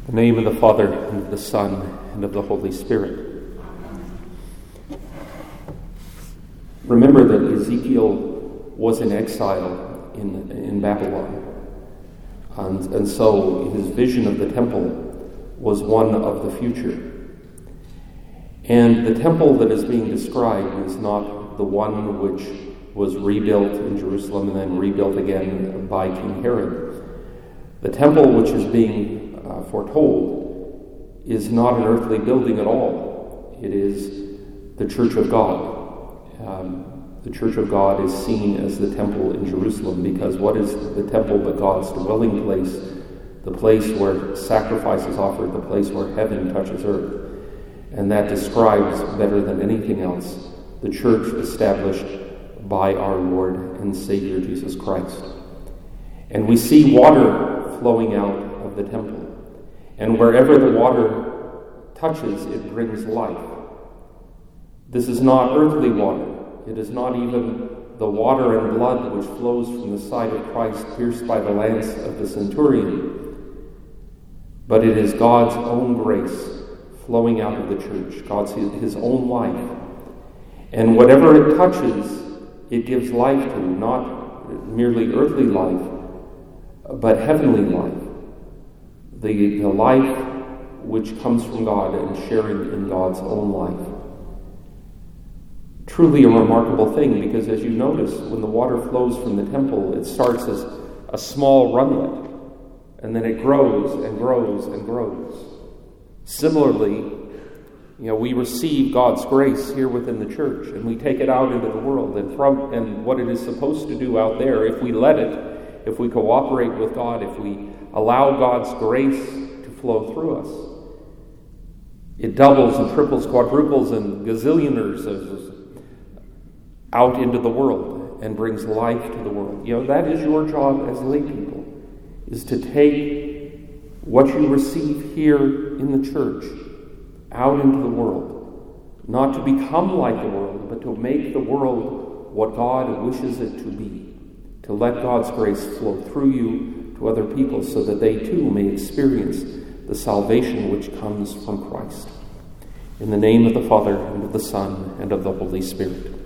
In the name of the Father, and of the Son, and of the Holy Spirit. Remember that Ezekiel was in exile in Babylon. And so his vision of the temple was one of the future. And the temple that is being described is not the one which was rebuilt in Jerusalem and then rebuilt again by King Herod. The temple which is being foretold is not an earthly building at all. It is the Church of God. The Church of God is seen as the temple in Jerusalem, because what is the temple but God's dwelling place, the place where sacrifice is offered, the place where heaven touches earth. And that describes better than anything else the church established by our Lord and Savior Jesus Christ. And we see water flowing out of the temple. And wherever the water touches, it brings life. This is not earthly water. It is not even the water and blood which flows from the side of Christ pierced by the lance of the centurion. But it is God's own grace flowing out of the church, His own life. And whatever it touches, it gives life to, not merely earthly life, but heavenly life. The life which comes from God and sharing in God's own life. Truly a remarkable thing, because as you notice, when the water flows from the temple, it starts as a small runlet, and then it grows and grows and grows. Similarly, we receive God's grace here within the church, and we take it out into the world, and what it is supposed to do out there, if we let it, if we cooperate with God, if we allow God's grace to flow through us, it doubles and triples, quadruples, and gazillioners out into the world and brings life to the world. That is your job as lay people, is to take what you receive here in the church out into the world. Not to become like the world, but to make the world what God wishes it to be. To let God's grace flow through you to other people so that they too may experience the salvation which comes from Christ. In the name of the Father, and of the Son, and of the Holy Spirit.